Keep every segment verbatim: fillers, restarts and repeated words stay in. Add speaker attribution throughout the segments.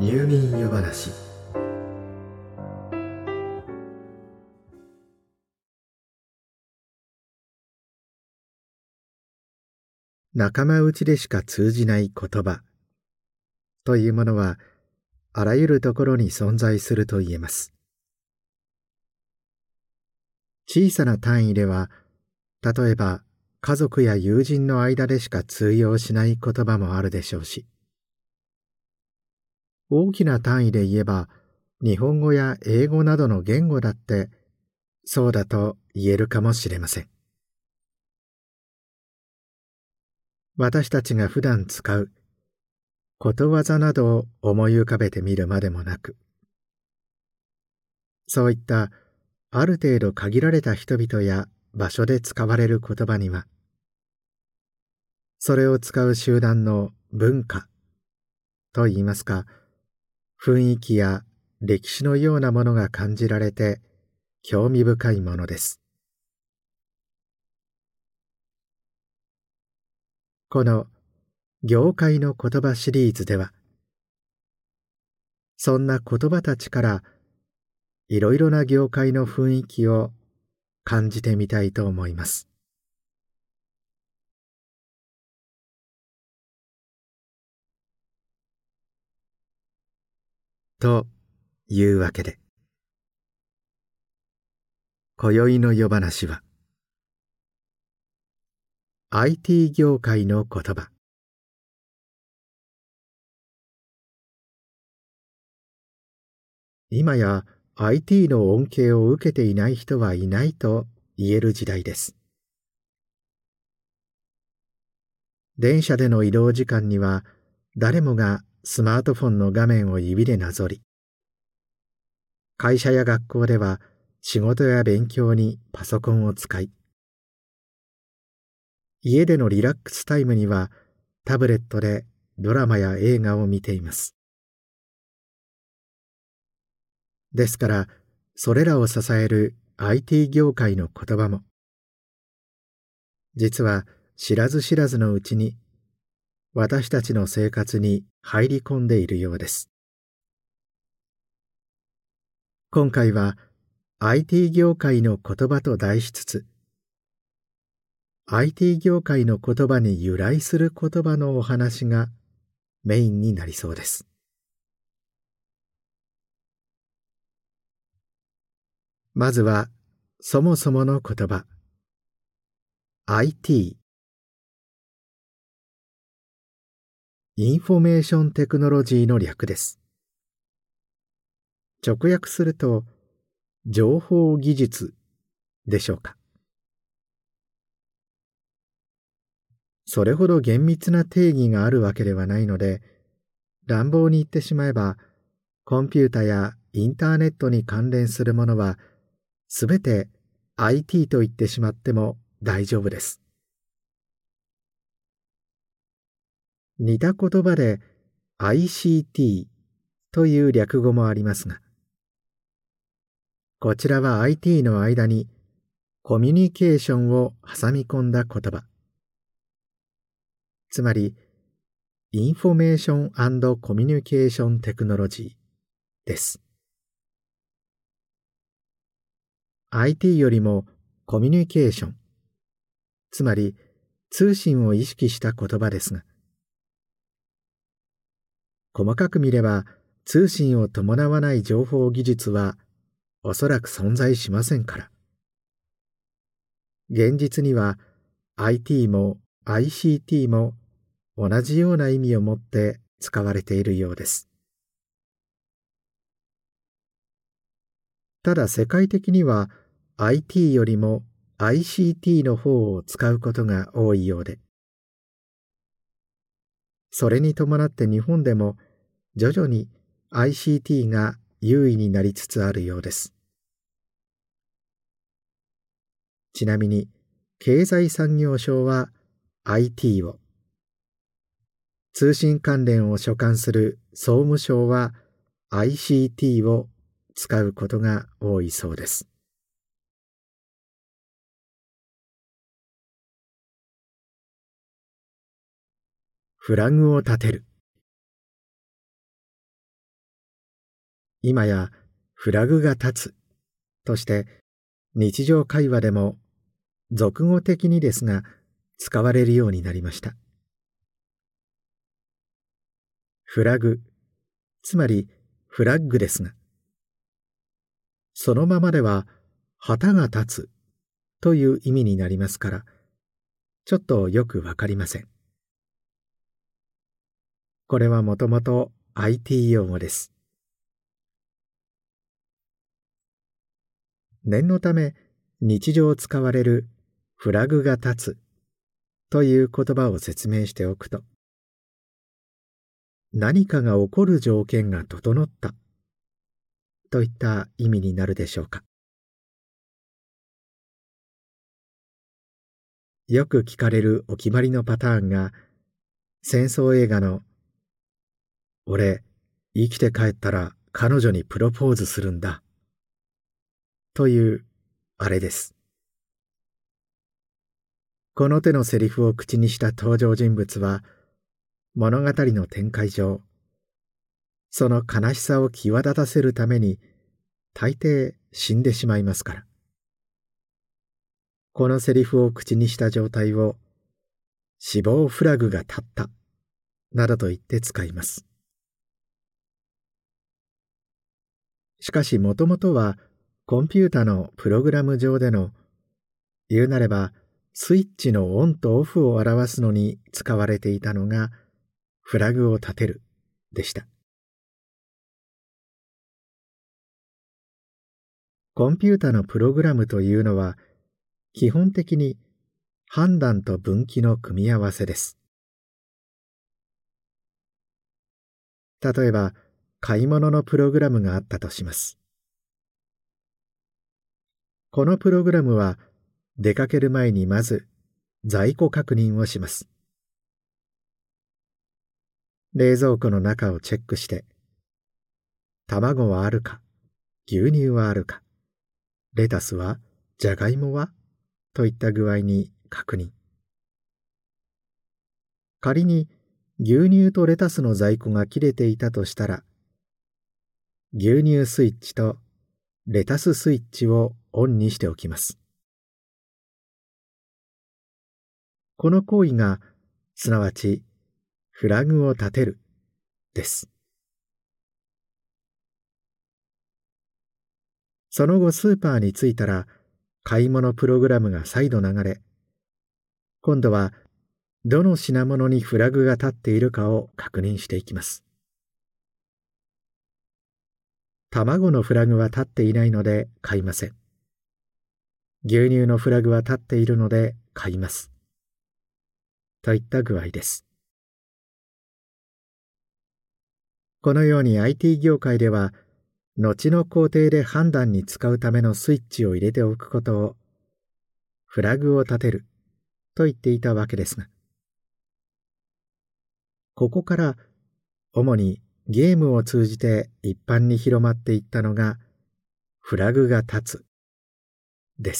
Speaker 1: 入眠夜話。仲間内でしか通じない言葉というものはあらゆるところに存在すると言えます。小さな単位では、例えば家族や友人の間でしか通用しない言葉もあるでしょうし、大きな単位で言えば日本語や英語などの言語だってそうだと言えるかもしれません。私たちが普段使うことわざなどを思い浮かべてみるまでもなく、そういったある程度限られた人々や場所で使われる言葉には、それを使う集団の文化といいますか、雰囲気や歴史のようなものが感じられて興味深いものです。この業界の言葉シリーズでは、そんな言葉たちからいろいろな業界の雰囲気を感じてみたいと思います。というわけで、今宵の夜話は アイティー 業界の言葉。今や アイティー の恩恵を受けていない人はいないと言える時代です。電車での移動時間には誰もがスマートフォンの画面を指でなぞり、会社や学校では仕事や勉強にパソコンを使い、家でのリラックスタイムにはタブレットでドラマや映画を見ています。ですから、それらを支える アイティー 業界の言葉も、実は知らず知らずのうちに私たちの生活に入り込んでいるようです。今回は アイティー 業界の言葉と題しつつ、アイティー 業界の言葉に由来する言葉のお話がメインになりそうです。まずはそもそもの言葉 アイティー、 インフォメーションテクノロジーの略です。直訳すると情報技術でしょうか。それほど厳密な定義があるわけではないので、乱暴に言ってしまえば、コンピュータやインターネットに関連するものはすべて アイティー と言ってしまっても大丈夫です。似た言葉で アイシーティー という略語もありますが、こちらは アイティー の間にコミュニケーションを挟み込んだ言葉、つまりインフォメーション&コミュニケーションテクノロジーです。アイティー よりもコミュニケーション、つまり通信を意識した言葉ですが、細かく見れば通信を伴わない情報技術はおそらく存在しませんから。現実には アイティー も アイシーティー も同じような意味を持って使われているようです。ただ世界的には アイティー よりも アイシーティー の方を使うことが多いようで、それに伴って日本でも徐々に アイシーティー が優位になりつつあるようです。ちなみに経済産業省は アイティー を、通信関連を所管する総務省は アイシーティー を使うことが多いそうです。フラグを立てる。 今やフラグが立つとして日常会話でも俗語的にですが使われるようになりました。フラグ、つまりフラッグですが、そのままでは旗が立つという意味になりますから、ちょっとよくわかりません。これはもともと アイティー 用語です。念のため日常使われるフラグが立つという言葉を説明しておくと、何かが起こる条件が整ったといった意味になるでしょうか。よく聞かれるお決まりのパターンが、戦争映画の俺、生きて帰ったら彼女にプロポーズするんだというあれです。この手のセリフを口にした登場人物は、物語の展開上、その悲しさを際立たせるために大抵死んでしまいますから。このセリフを口にした状態を死亡フラグが立ったなどと言って使います。しかしもともとはコンピュータのプログラム上での、言うなればスイッチのオンとオフを表すのに使われていたのがフラグを立てるでした。コンピュータのプログラムというのは基本的に判断と分岐の組み合わせです。例えば買い物のプログラムがあったとします。このプログラムは出かける前にまず在庫確認をします。冷蔵庫の中をチェックして、卵はあるか、牛乳はあるか、レタスは、じゃがいもはといった具合に確認。仮に牛乳とレタスの在庫が切れていたとしたら、牛乳スイッチとレタススイッチをオンにしておきます。この行為が、すなわちフラグを立てるです。その後スーパーに着いたら、買い物プログラムが再度流れ、今度はどの品物にフラグが立っているかを確認していきます。卵のフラグは立っていないので買いません。牛乳のフラグは立っているので買います。といった具合です。このように アイティー 業界では、後の工程で判断に使うためのスイッチを入れておくことを、フラグを立てると言っていたわけですが、ここから主にゲームを通じて一般に広まっていったのが、フラグが立つです。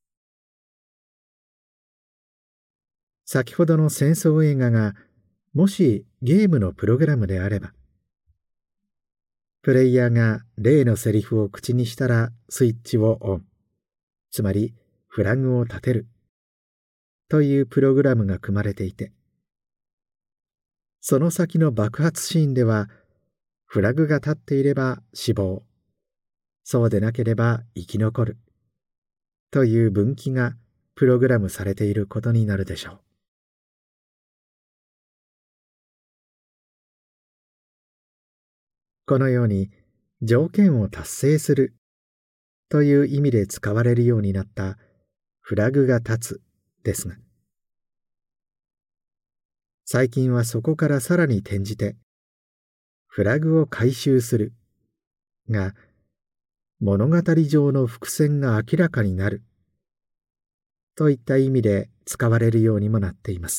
Speaker 1: 先ほどの戦争映画がもしゲームのプログラムであれば、プレイヤーが例のセリフを口にしたらスイッチをオン、つまりフラグを立てるというプログラムが組まれていて、その先の爆発シーンではフラグが立っていれば死亡、そうでなければ生き残るという分岐がプログラムされていることになるでしょう。このように条件を達成するという意味で使われるようになったフラグが立つですが、最近はそこからさらに転じてフラグを回収するが物語上の伏線が明らかになるといった意味で使われるようにもなっています。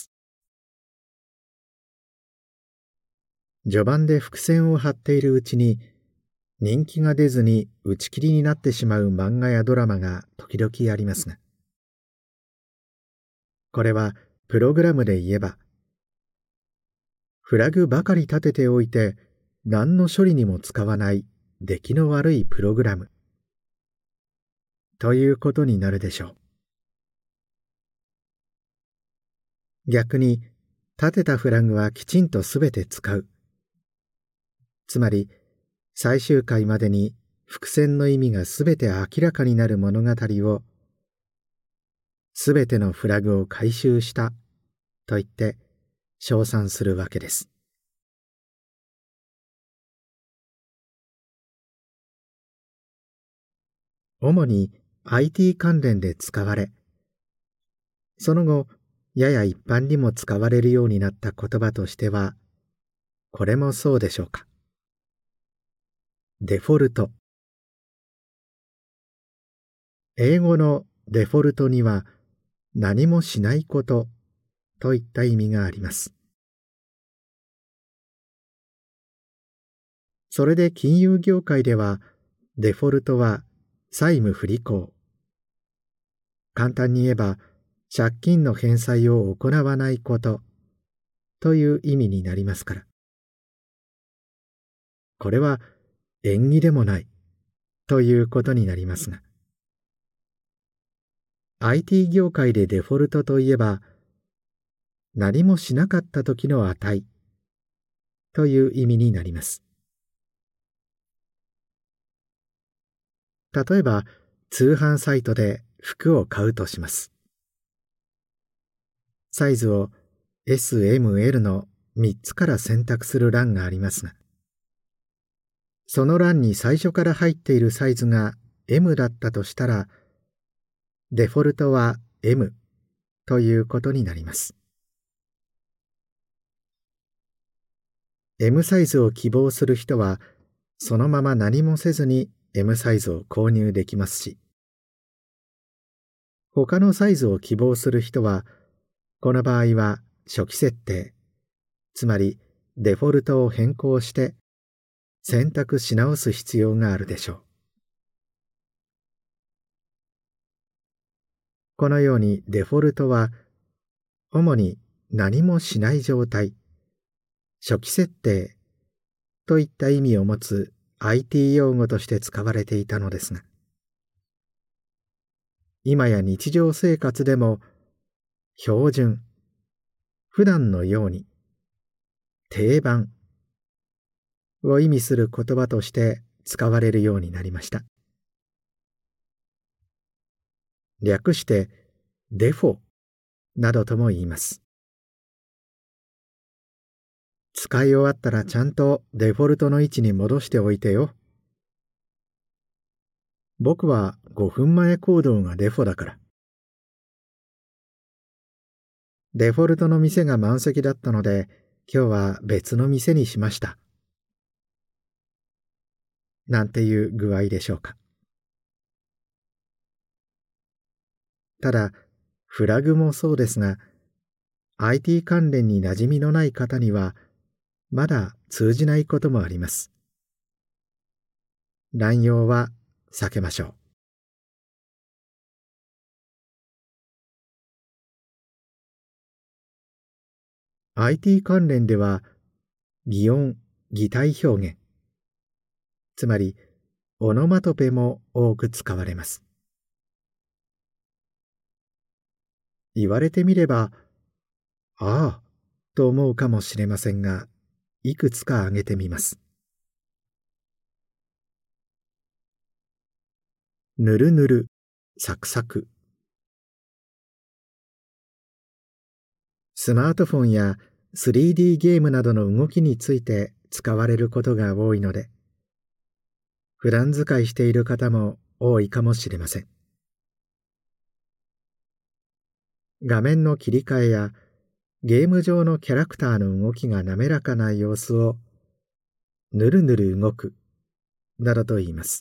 Speaker 1: 序盤で伏線を張っているうちに人気が出ずに打ち切りになってしまう漫画やドラマが時々ありますが、これはプログラムで言えば、フラグばかり立てておいて何の処理にも使わない出来の悪いプログラムということになるでしょう。逆に立てたフラグはきちんとすべて使う。つまり最終回までに伏線の意味がすべて明らかになる物語をすべてのフラグを回収したと言って称賛するわけです。主に アイティー 関連で使われ、その後やや一般にも使われるようになった言葉としては、これもそうでしょうか。デフォルト。英語のデフォルトには何もしないことといった意味があります。それで金融業界ではデフォルトは債務不履行。簡単に言えば借金の返済を行わないことという意味になりますから。これは縁起でもないということになりますが、アイティー 業界でデフォルトといえば、何もしなかった時の値という意味になります。例えば、通販サイトで服を買うとします。サイズを エス、エム、エル のみっつから選択する欄がありますが、その欄に最初から入っているサイズが エム だったとしたら、デフォルトは エム ということになります。エム サイズを希望する人は、そのまま何もせずに エム サイズを購入できますし、他のサイズを希望する人は、この場合は初期設定、つまりデフォルトを変更して選択し直す必要があるでしょう。このようにデフォルトは主に何もしない状態、初期設定といった意味を持つ アイティー 用語として使われていたのですが、今や日常生活でも標準、普段のように、定番を意味する言葉として使われるようになりました。略してデフォなどとも言います。使い終わったらちゃんとデフォルトの位置に戻しておいてよ。僕はごふんまえ行動がデフォだから。デフォルトの店が満席だったので、今日は別の店にしました。なんていう具合でしょうか。ただ、フラグもそうですが、アイティー 関連に馴染みのない方には、まだ通じないこともあります。乱用は避けましょう。アイティー 関連では、擬音、擬態表現、つまりオノマトペも多く使われます。言われてみれば、ああ、と思うかもしれませんが、いくつか挙げてみます。ぬるぬる、サクサク。スマートフォンや スリーディー ゲームなどの動きについて使われることが多いので、普段使いしている方も多いかもしれません。画面の切り替えやゲーム上のキャラクターの動きが滑らかな様子をぬるぬる動くなどと言います。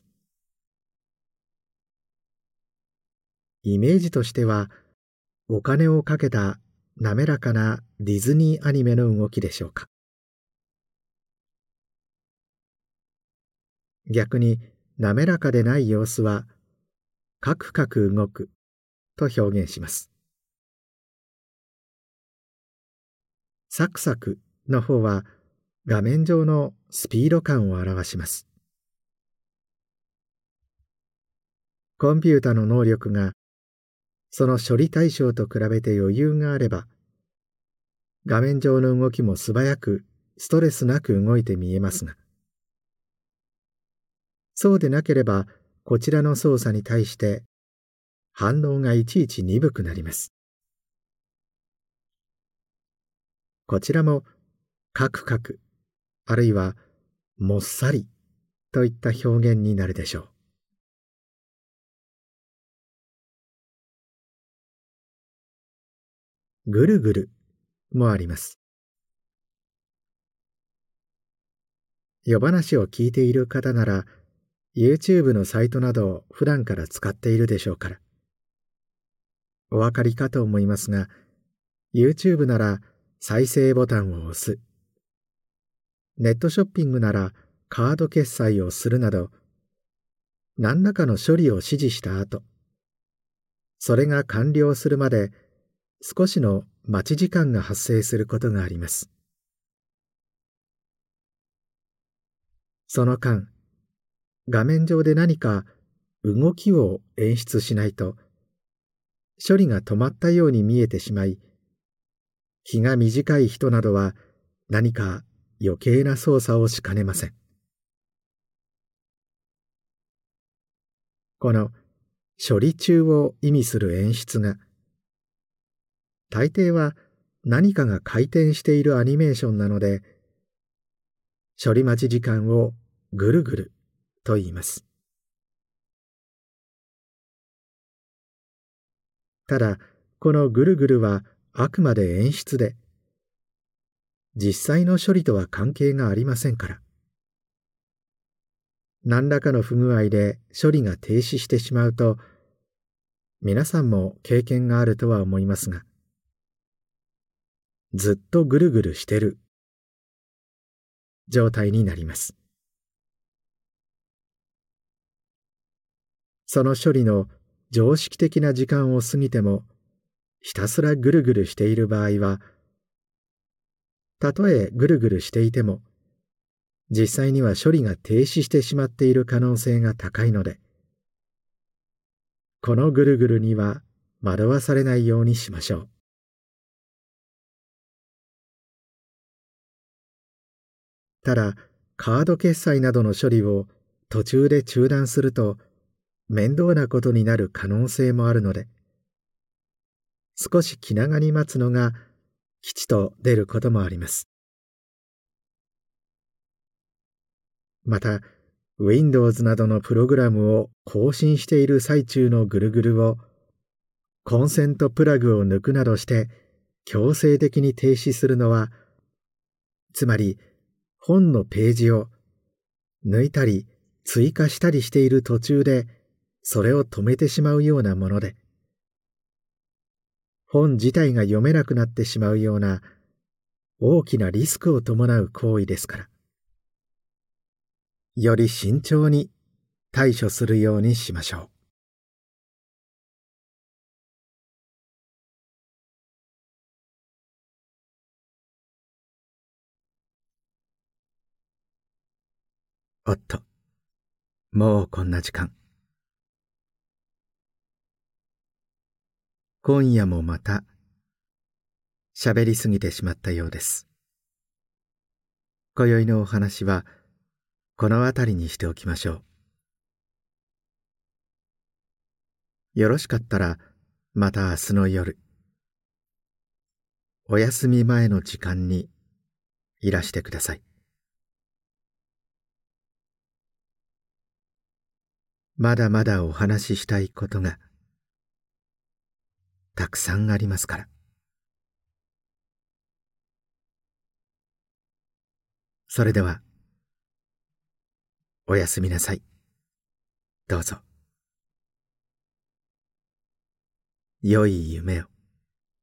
Speaker 1: イメージとしては、お金をかけた滑らかなディズニーアニメの動きでしょうか。逆に滑らかでない様子はカクカク動くと表現します。サクサクの方は画面上のスピード感を表します。 コンピュータの能力がその処理対象と比べて余裕があれば、画面上の動きも素早くストレスなく動いて見えますが、そうでなければこちらの操作に対して反応がいちいち鈍くなります。こちらもカクカク、あるいはもっさりといった表現になるでしょう。ぐるぐるもあります。夜話を聞いている方なら、YouTube のサイトなどを普段から使っているでしょうから。お分かりかと思いますが、YouTube なら再生ボタンを押す。ネットショッピングならカード決済をするなど、何らかの処理を指示した後、それが完了するまで少しの待ち時間が発生することがあります。その間、画面上で何か動きを演出しないと、処理が止まったように見えてしまい、気が短い人などは何か余計な操作をしかねません。この処理中を意味する演出が、大抵は何かが回転しているアニメーションなので、処理待ち時間をぐるぐると言います。ただ、このぐるぐるはあくまで演出で、実際の処理とは関係がありませんから。何らかの不具合で処理が停止してしまうと、皆さんも経験があるとは思いますが、ずっとぐるぐるしてる状態になります。その処理の常識的な時間を過ぎても、ひたすらぐるぐるしている場合は、たとえぐるぐるしていても、実際には処理が停止してしまっている可能性が高いので、このぐるぐるには惑わされないようにしましょう。ただ、カード決済などの処理を途中で中断すると、面倒なことになる可能性もあるので、少し気長に待つのが吉と出ることもあります。また、Windows などのプログラムを更新している最中のぐるぐるを、コンセントプラグを抜くなどして強制的に停止するのは、つまり本のページを抜いたり追加したりしている途中でそれを止めてしまうようなもので、本自体が読めなくなってしまうような大きなリスクを伴う行為ですから、より慎重に対処するようにしましょう。おっと、もうこんな時間。今夜もまた喋りすぎてしまったようです。今宵のお話はこのあたりにしておきましょう。よろしかったらまた明日の夜、お休み前の時間にいらしてください。まだまだお話ししたいことがたくさんありますから。それではおやすみなさい。どうぞ。良い夢を。